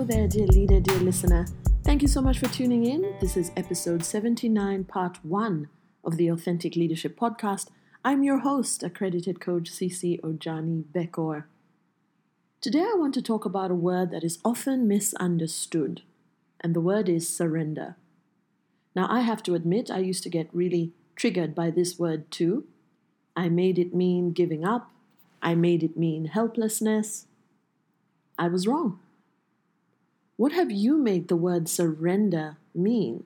Hello there, dear leader, dear listener. Thank you so much for tuning in. This is episode 79, part 1 of the Authentic Leadership Podcast. I'm your host, accredited coach CC Ojani Bekor. Today I want to talk about a word that is often misunderstood, and the word is surrender. Now, I have to admit, I used to get really triggered by this word too. I made it mean giving up. I made it mean helplessness. I was wrong. What have you made the word surrender mean?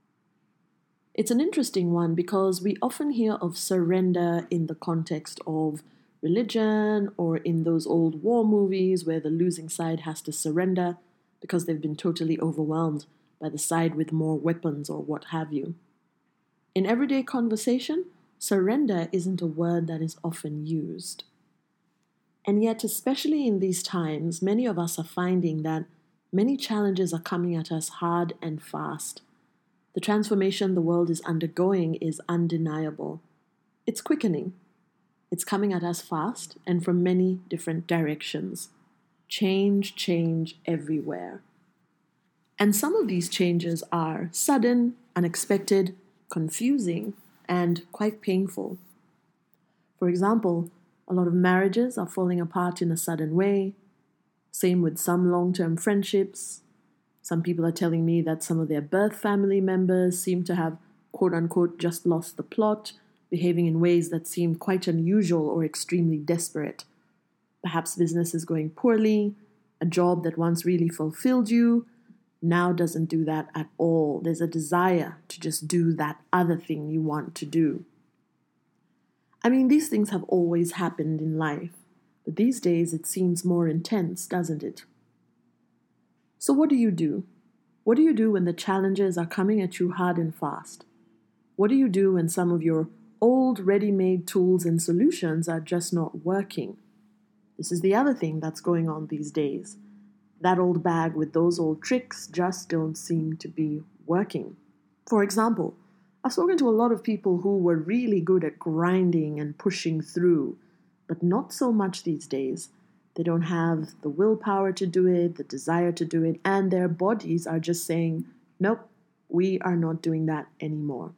It's an interesting one because we often hear of surrender in the context of religion or in those old war movies where the losing side has to surrender because they've been totally overwhelmed by the side with more weapons or what have you. In everyday conversation, surrender isn't a word that is often used. And yet, especially in these times, many of us are finding that many challenges are coming at us hard and fast. The transformation the world is undergoing is undeniable. It's quickening. It's coming at us fast and from many different directions. Change everywhere. And some of these changes are sudden, unexpected, confusing, and quite painful. For example, a lot of marriages are falling apart in a sudden way. Same with some long-term friendships. Some people are telling me that some of their birth family members seem to have, quote-unquote, just lost the plot, behaving in ways that seem quite unusual or extremely desperate. Perhaps business is going poorly. A job that once really fulfilled you now doesn't do that at all. There's a desire to just do that other thing you want to do. I mean, these things have always happened in life, but these days it seems more intense, doesn't it? So what do you do? What do you do when the challenges are coming at you hard and fast? What do you do when some of your old ready-made tools and solutions are just not working? This is the other thing that's going on these days. That old bag with those old tricks just don't seem to be working. For example, I've spoken to a lot of people who were really good at grinding and pushing through, but not so much these days. They don't have the willpower to do it, the desire to do it, and their bodies are just saying, nope, we are not doing that anymore.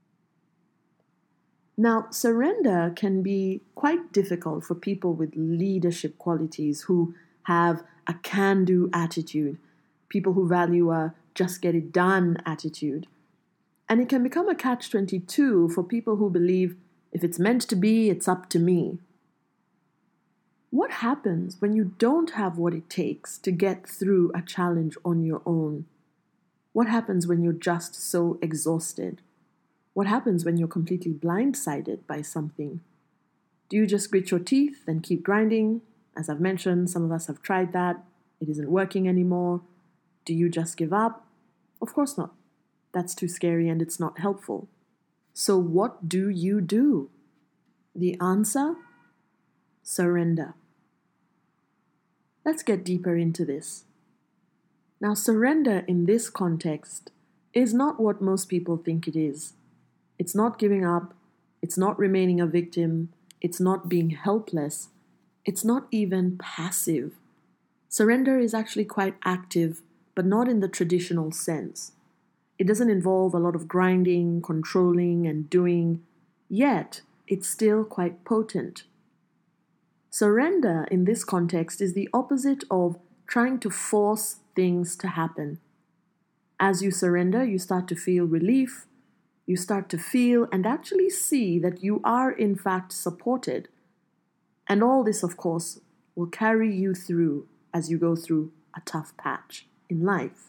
Now, surrender can be quite difficult for people with leadership qualities who have a can-do attitude, people who value a just-get-it-done attitude. And it can become a catch-22 for people who believe, if it's meant to be, it's up to me. What happens when you don't have what it takes to get through a challenge on your own? What happens when you're just so exhausted? What happens when you're completely blindsided by something? Do you just grit your teeth and keep grinding? As I've mentioned, some of us have tried that. It isn't working anymore. Do you just give up? Of course not. That's too scary and it's not helpful. So what do you do? The answer? Surrender. Let's get deeper into this. Now, surrender in this context is not what most people think it is. It's not giving up. It's not remaining a victim. It's not being helpless. It's not even passive. Surrender is actually quite active, but not in the traditional sense. It doesn't involve a lot of grinding, controlling, and doing, yet it's still quite potent. Surrender in this context is the opposite of trying to force things to happen. As you surrender, you start to feel relief. You start to feel and actually see that you are in fact supported. And all this, of course, will carry you through as you go through a tough patch in life.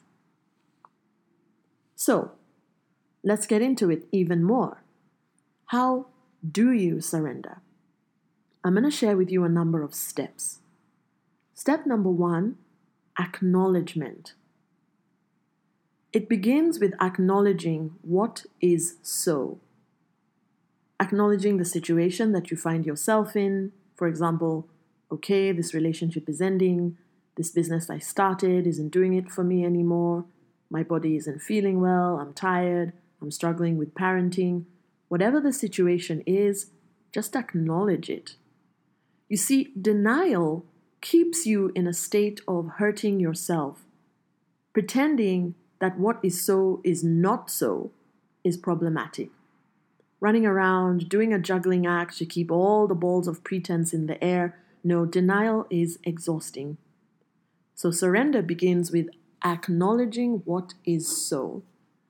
So, let's get into it even more. How do you surrender? I'm going to share with you a number of steps. Step number 1, acknowledgement. It begins with acknowledging what is so. Acknowledging the situation that you find yourself in. For example, okay, this relationship is ending. This business I started isn't doing it for me anymore. My body isn't feeling well, I'm tired, I'm struggling with parenting. Whatever the situation is, just acknowledge it. You see, denial keeps you in a state of hurting yourself, Pretending that what is so is not so is problematic. Running around, doing a juggling act to keep all the balls of pretense in the air, no, denial is exhausting. So surrender begins with acknowledging what is so.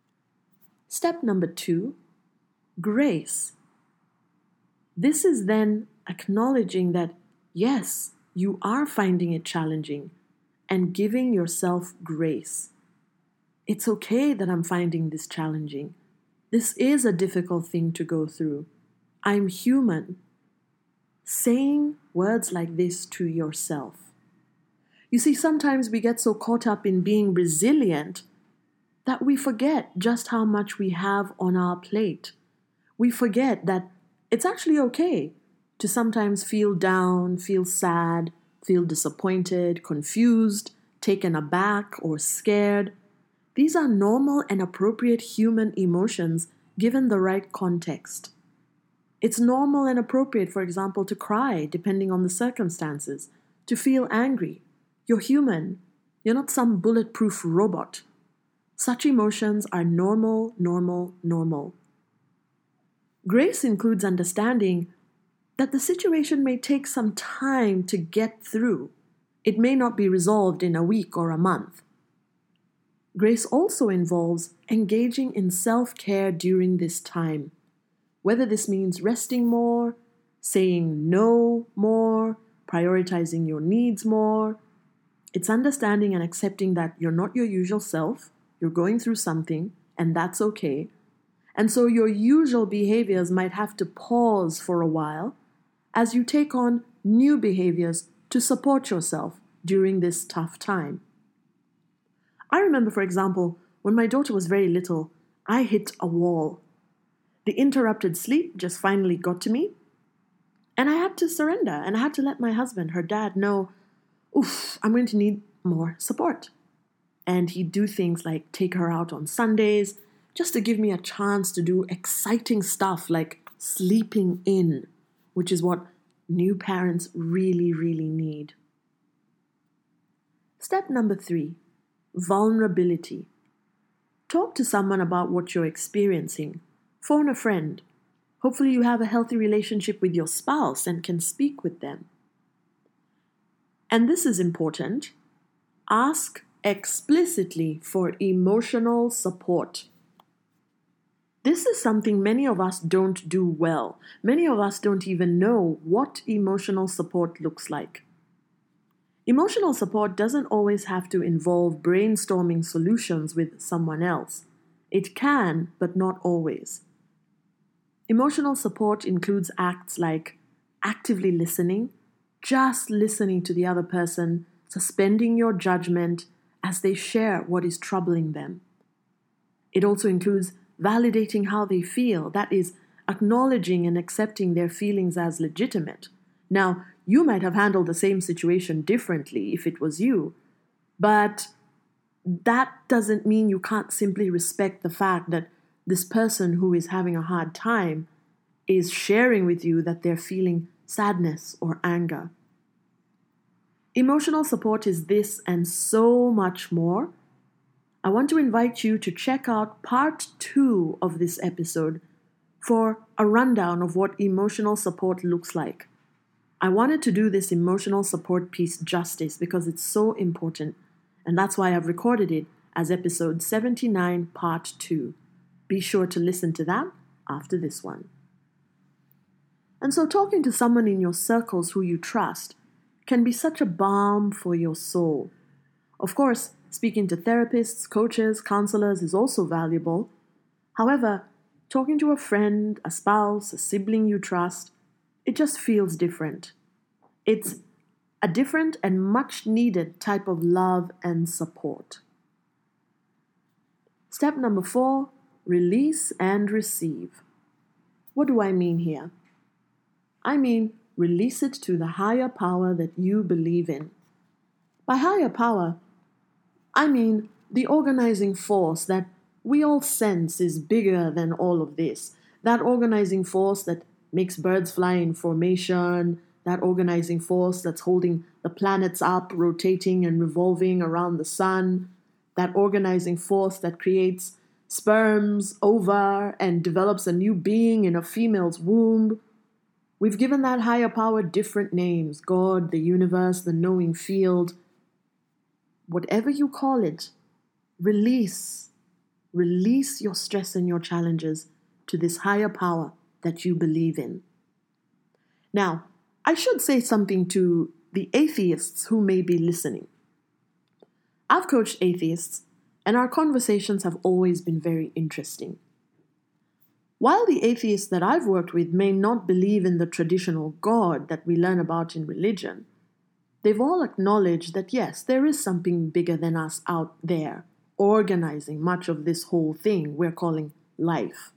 Step number 2, grace. This is then acknowledging that, yes, you are finding it challenging and giving yourself grace. It's okay that I'm finding this challenging. This is a difficult thing to go through. I'm human. Saying words like this to yourself. You see, sometimes we get so caught up in being resilient that we forget just how much we have on our plate. We forget that it's actually okay to sometimes feel down, feel sad, feel disappointed, confused, taken aback, or scared. These are normal and appropriate human emotions given the right context. It's normal and appropriate, for example, to cry depending on the circumstances, to feel angry. You're human. You're not some bulletproof robot. Such emotions are normal, normal, normal. Grace includes understanding that the situation may take some time to get through. It may not be resolved in a week or a month. Grace also involves engaging in self-care during this time, whether this means resting more, saying no more, prioritizing your needs more. It's understanding and accepting that you're not your usual self, you're going through something, and that's okay. And so your usual behaviors might have to pause for a while as you take on new behaviors to support yourself during this tough time. I remember, for example, when my daughter was very little, I hit a wall. The interrupted sleep just finally got to me, and I had to surrender, and I had to let my husband, her dad, know, I'm going to need more support. And he'd do things like take her out on Sundays, just to give me a chance to do exciting stuff like sleeping in, which is what new parents really, really need. Step number 3, vulnerability. Talk to someone about what you're experiencing. Phone a friend. Hopefully you have a healthy relationship with your spouse and can speak with them. And this is important. Ask explicitly for emotional support. This is something many of us don't do well. Many of us don't even know what emotional support looks like. Emotional support doesn't always have to involve brainstorming solutions with someone else. It can, but not always. Emotional support includes acts like actively listening, just listening to the other person, suspending your judgment as they share what is troubling them. It also includes validating how they feel, that is, acknowledging and accepting their feelings as legitimate. Now, you might have handled the same situation differently if it was you, but that doesn't mean you can't simply respect the fact that this person who is having a hard time is sharing with you that they're feeling sadness or anger. Emotional support is this and so much more. I want to invite you to check out part 2 of this episode for a rundown of what emotional support looks like. I wanted to do this emotional support piece justice because it's so important, and that's why I've recorded it as episode 79, part 2. Be sure to listen to that after this one. And so talking to someone in your circles who you trust can be such a balm for your soul. Of course, speaking to therapists, coaches, counselors is also valuable. However, talking to a friend, a spouse, a sibling you trust, it just feels different. It's a different and much needed type of love and support. Step number 4, release and receive. What do I mean here? I mean, release it to the higher power that you believe in. By higher power, I mean the organizing force that we all sense is bigger than all of this. That organizing force that makes birds fly in formation, that organizing force that's holding the planets up, rotating and revolving around the sun, that organizing force that creates sperms, ova, and develops a new being in a female's womb. We've given that higher power different names: God, the universe, the knowing field. Whatever you call it, release your stress and your challenges to this higher power that you believe in. Now, I should say something to the atheists who may be listening. I've coached atheists, and our conversations have always been very interesting. While the atheists that I've worked with may not believe in the traditional God that we learn about in religion, they've all acknowledged that yes, there is something bigger than us out there, organizing much of this whole thing we're calling life.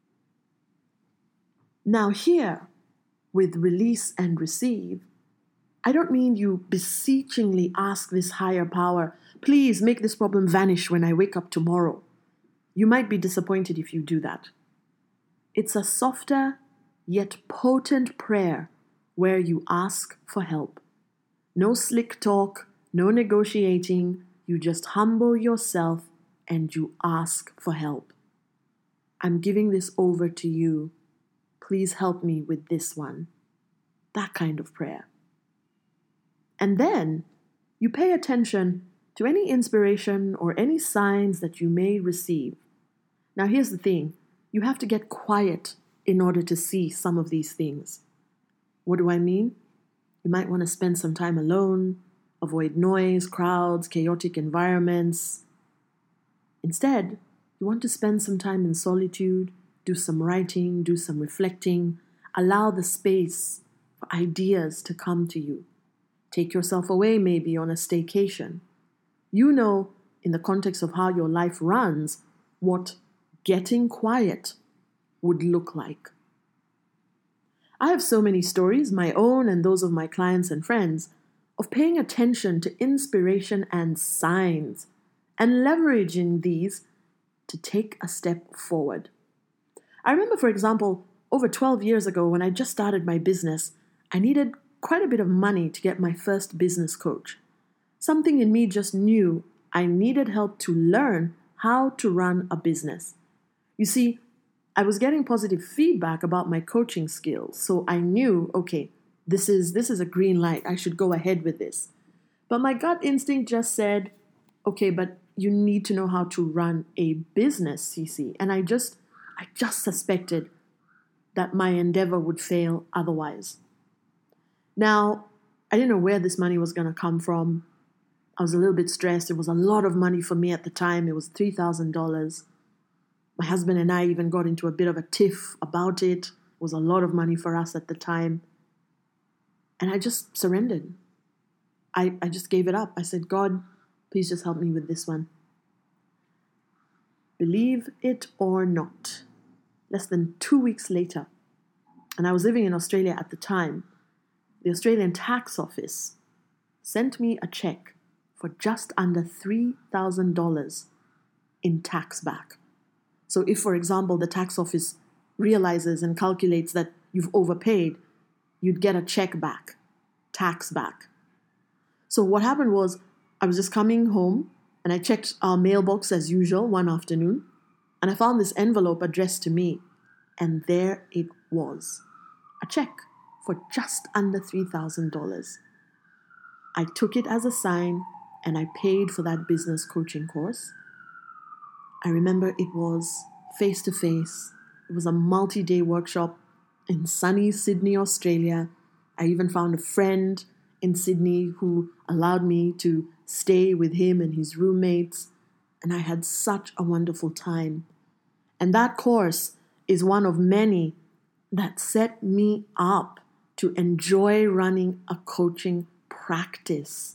Now here, with release and receive, I don't mean you beseechingly ask this higher power, please make this problem vanish when I wake up tomorrow. You might be disappointed if you do that. It's a softer yet potent prayer where you ask for help. No slick talk, no negotiating. You just humble yourself and you ask for help. I'm giving this over to you. Please help me with this one. That kind of prayer. And then you pay attention to any inspiration or any signs that you may receive. Now here's the thing. You have to get quiet in order to see some of these things. What do I mean? You might want to spend some time alone, avoid noise, crowds, chaotic environments. Instead, you want to spend some time in solitude, do some writing, do some reflecting, allow the space for ideas to come to you. Take yourself away maybe on a staycation. You know, in the context of how your life runs, what getting quiet would look like. I have so many stories, my own and those of my clients and friends, of paying attention to inspiration and signs and leveraging these to take a step forward. I remember, for example, over 12 years ago when I just started my business, I needed quite a bit of money to get my first business coach. Something in me just knew I needed help to learn how to run a business. You see, I was getting positive feedback about my coaching skills, so I knew, okay, this is a green light. I should go ahead with this. But my gut instinct just said, okay, but you need to know how to run a business, CC. And I just suspected that my endeavor would fail otherwise. Now, I didn't know where this money was going to come from. I was a little bit stressed. It was a lot of money for me at the time. It was $3,000. My husband and I even got into a bit of a tiff about it. It was a lot of money for us at the time. And I just surrendered. I just gave it up. I said, God, please just help me with this one. Believe it or not, less than 2 weeks later, and I was living in Australia at the time, the Australian Tax Office sent me a check for just under $3,000 in tax back. So if, for example, the tax office realizes and calculates that you've overpaid, you'd get a check back, tax back. So what happened was I was just coming home and I checked our mailbox as usual one afternoon and I found this envelope addressed to me, and there it was, a check for just under $3,000. I took it as a sign and I paid for that business coaching course. I remember it was face-to-face. It was a multi-day workshop in sunny Sydney, Australia. I even found a friend in Sydney who allowed me to stay with him and his roommates. And I had such a wonderful time. And that course is one of many that set me up to enjoy running a coaching practice.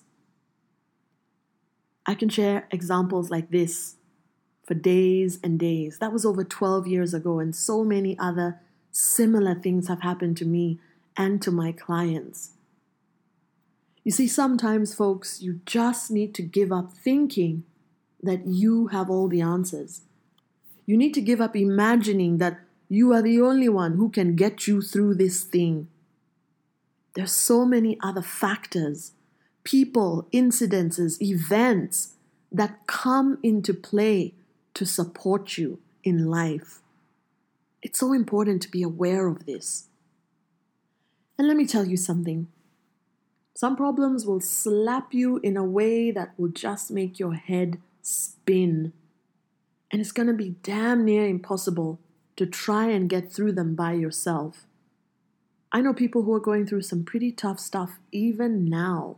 I can share examples like this for days and days. That was over 12 years ago, and so many other similar things have happened to me and to my clients. You see, sometimes, folks, you just need to give up thinking that you have all the answers. You need to give up imagining that you are the only one who can get you through this thing. There's so many other factors, people, incidences, events that come into play to support you in life. It's so important to be aware of this. And let me tell you something. Some problems will slap you in a way that will just make your head spin. And it's going to be damn near impossible to try and get through them by yourself. I know people who are going through some pretty tough stuff even now.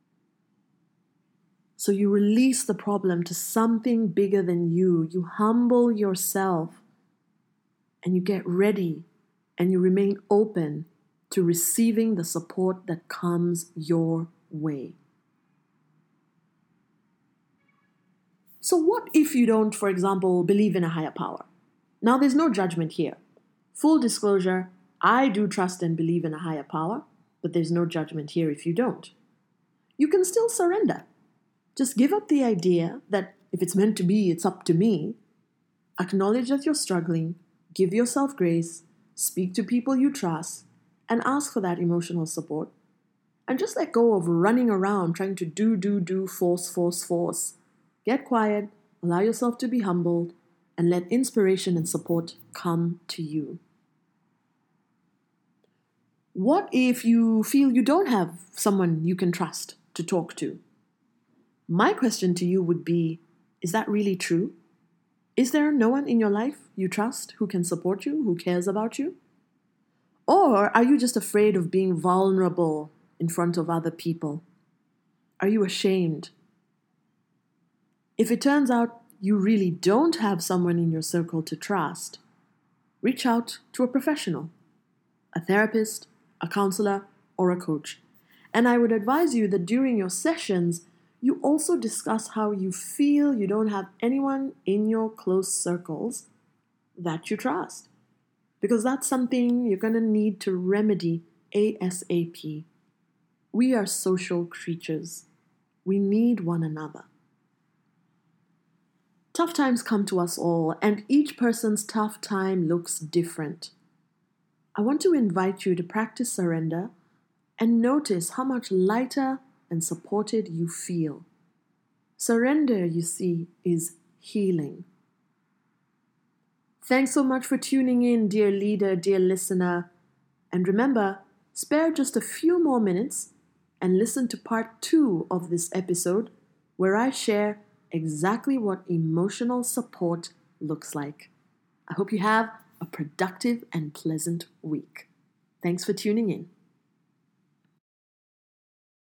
So you release the problem to something bigger than you. You humble yourself and you get ready and you remain open to receiving the support that comes your way. So what if you don't, for example, believe in a higher power? Now, there's no judgment here. Full disclosure, I do trust and believe in a higher power, but there's no judgment here if you don't. You can still surrender. Just give up the idea that if it's meant to be, it's up to me. Acknowledge that you're struggling, give yourself grace, speak to people you trust, and ask for that emotional support. And just let go of running around trying to do, force. Get quiet, allow yourself to be humbled, and let inspiration and support come to you. What if you feel you don't have someone you can trust to talk to? My question to you would be, is that really true? Is there no one in your life you trust who can support you, who cares about you? Or are you just afraid of being vulnerable in front of other people? Are you ashamed? If it turns out you really don't have someone in your circle to trust, reach out to a professional, a therapist, a counselor, or a coach. And I would advise you that during your sessions, you also discuss how you feel you don't have anyone in your close circles that you trust. Because that's something you're going to need to remedy ASAP. We are social creatures. We need one another. Tough times come to us all, and each person's tough time looks different. I want to invite you to practice surrender and notice how much lighter and supported you feel. Surrender, you see, is healing. Thanks so much for tuning in, dear leader, dear listener. And remember, spare just a few more minutes and listen to part 2 of this episode, where I share exactly what emotional support looks like. I hope you have a productive and pleasant week. Thanks for tuning in.